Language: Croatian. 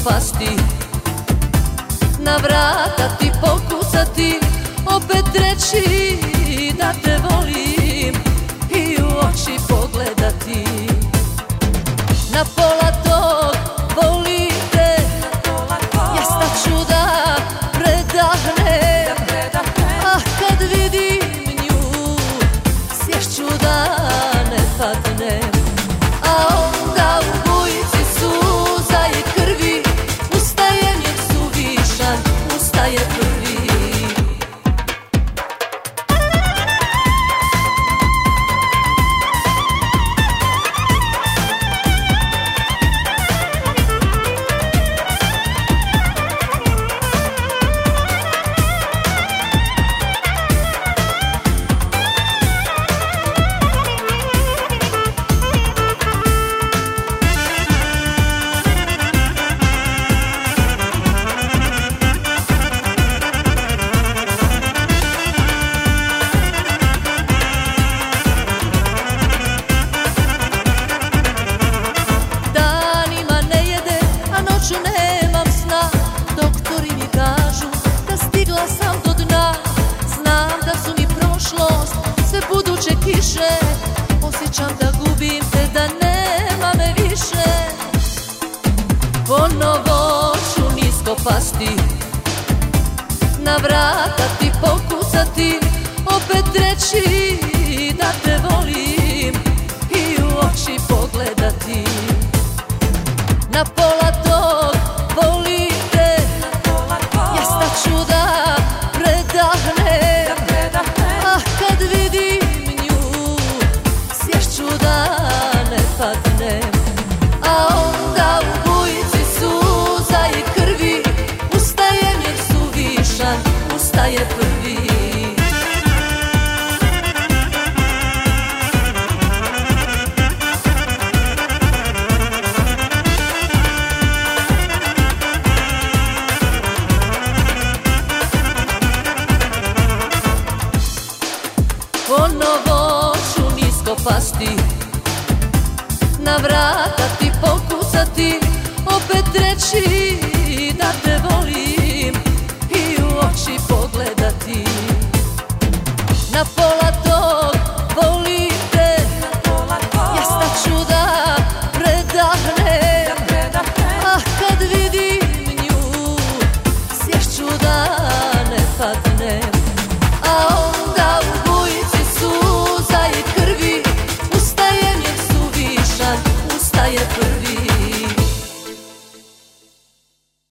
pasti, na vrata ti pokucati, opet reći da te volim i u oči pogledati. Na pola tog volim te, ja staću da predahnem, ah kad vidim nju sješću da ne padnem. A onda u bujici suza i krvi ustaje njen suvišan, ustaje prvi. Nemam sna, doktori mi kažu da stigla sam do dna. Znam da su mi prošlost sve buduće kiše, osjećam da gubim te, da nema me više. Ponovo ću nisko pasti, na vrata ti pokucati, opet reći da te volim i u oči pogledati. Na pola tog volim te, ja staću da predahnem, ah kad vidim nju sješću da ne padnem. A onda u bujici suza i krvi ustaje njen suvišan, ustaje prvi. Ponovo ću nisko pasti, na vrata ti pokucati, opet reći da te volim i u oči pogledati. Na pola